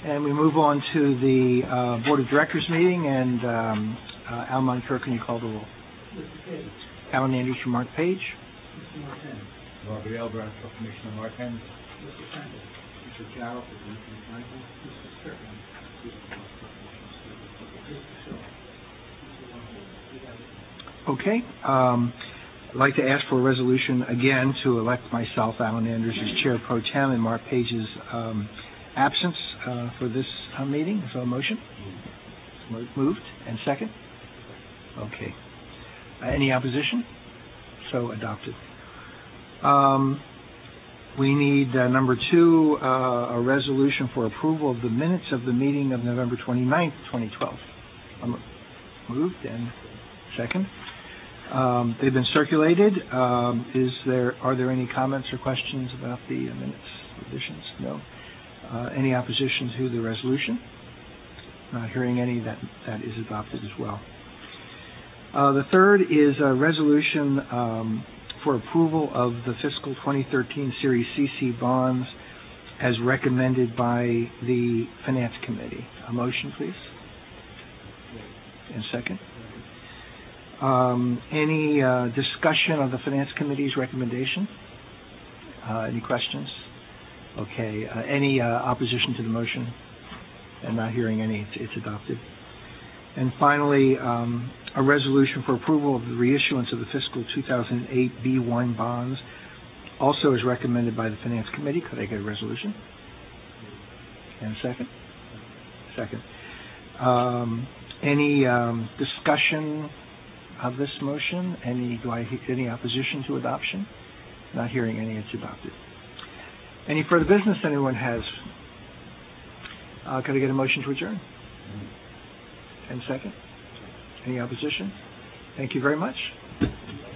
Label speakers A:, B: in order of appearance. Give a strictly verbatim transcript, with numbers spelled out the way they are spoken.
A: And we move on to the uh, Board of Directors meeting, and um, uh, Al Moncur, can you call the roll?
B: Mister Page.
A: Alan Anderson, Mark Page.
B: Mister Martin.
C: Robert Elbrandt for Commissioner Martin.
B: Mister Franklin.
C: Mister Carroll for Commissioner Franklin.
B: Mister Strickland.
A: Okay. Um, I'd like to ask for a resolution again to elect myself, Alan Anders, as Chair Pro Tem, and Mark Page's um, absence uh, for this uh, meeting. Is there a motion? Moved. Moved. And second? Okay. Uh, any opposition? So adopted. Um, we need, uh, number two, uh, a resolution for approval of the minutes of the meeting of November twenty-ninth, twenty twelve. Um, moved. And second? Um, they've been circulated. Um, is there, are there any comments or questions about the uh, minutes, additions? No. Uh, any opposition to the resolution? Not hearing any. That that is adopted as well. Uh, the third is a resolution um, for approval of the fiscal twenty thirteen Series C C bonds as recommended by the Finance Committee. A motion, please. And second. Um, any uh, discussion of the Finance Committee's recommendation? Uh, any questions? Okay. Uh, any uh, opposition to the motion? And not hearing any, it's, it's adopted. And finally, um, a resolution for approval of the reissuance of the fiscal two thousand eight B one bonds, also as recommended by the Finance Committee. Could I get a resolution? And a second? Second. Um, any um, discussion of this motion? Any do I any opposition to adoption? Not hearing any. It's adopted. Any further business anyone has? Uh, could I get a motion to adjourn? And second? Any opposition? Thank you very much.